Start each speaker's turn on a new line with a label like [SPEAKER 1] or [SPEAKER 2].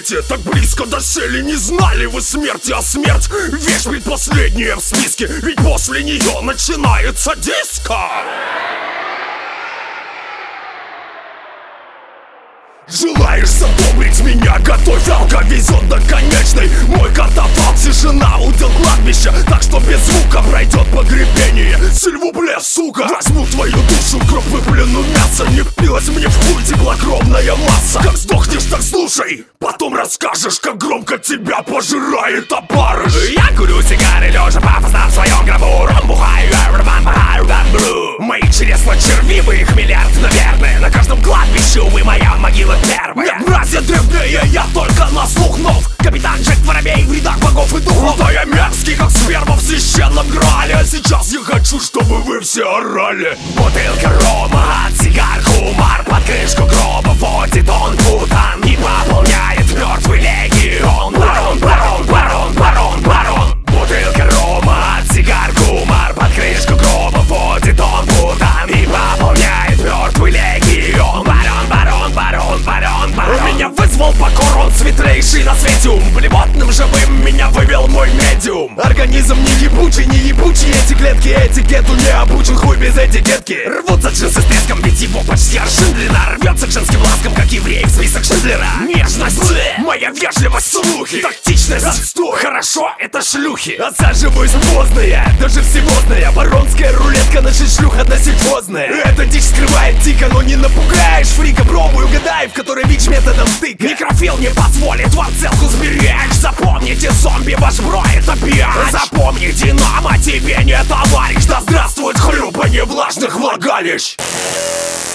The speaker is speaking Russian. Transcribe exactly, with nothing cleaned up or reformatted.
[SPEAKER 1] свете, так близко досели. Не знали вы смерти, а смерть вещь предпоследняя в списке. Ведь после нее начинается диско. Желаешь задобрить меня? Готовь, алка везет до конечной. Мой катафалк, тишина, удел кладбища. Так что без звука пройдет погребение. Сильвупле, сука, возьму твою душу, кровь выплюну мясо. Не впилась мне в хуй теплокровная масса. Как сдохнешь, так слушай, потом расскажешь, как громко тебя пожирает опарыш.
[SPEAKER 2] Я курю сигары, лежа пафосно в своем гробу. Ром бухаю, рван бухаю, бамблю. Мои чресла червивые, их миллиард, наверное. На каждом кладбище, увы, моя могила первая.
[SPEAKER 1] Нет, братья древнее, я только на слух нов.
[SPEAKER 2] Капитан Джек Воробей в рядах богов и духов.
[SPEAKER 1] Да я мерзкий, как сперма в священном грале. А сейчас я хочу, чтобы вы все орали.
[SPEAKER 2] Бутылка рома от сигар, хумар под крышку гроба водит он путан и пополняет мертвый легион. Барон, барон, барон, барон, барон. Бутылка рома от сигар, хумар под крышку гроба водит он путан и пополняет мертвый легион. Барон, барон, барон, барон, барон.
[SPEAKER 1] Меня вызвал покор, он светлейший на свете ум. Блевотным живым меня вывел мой медиум. Организм не ебучий, не ебучий. Эти клетки этикету не обучен, хуй без этикетки.
[SPEAKER 2] Рвутся джинсы с треском, ведь его почти аршин длина. Рвется к женским ласкам, как еврей в список Шиндлера. Нежность, моя вежливость, слухи, тактичность,
[SPEAKER 1] отстой.
[SPEAKER 2] Хорошо, это шлюхи.
[SPEAKER 1] Отсаживаюсь поздно я, даже всевозная. Баронская рулетка, наша шлюха досифозная. Эта дичь скрывает дико, но не напугаешь фрика. Пробуй, угадай, в которой ВИЧ методом стыка.
[SPEAKER 2] Некрофил не позволит вам целку сберечь. Запомните, зомби, ваш бро это пьяч. Запомни, Динамо тебе не товарищ. Да здравствует хлюпанье влажных влагалищ.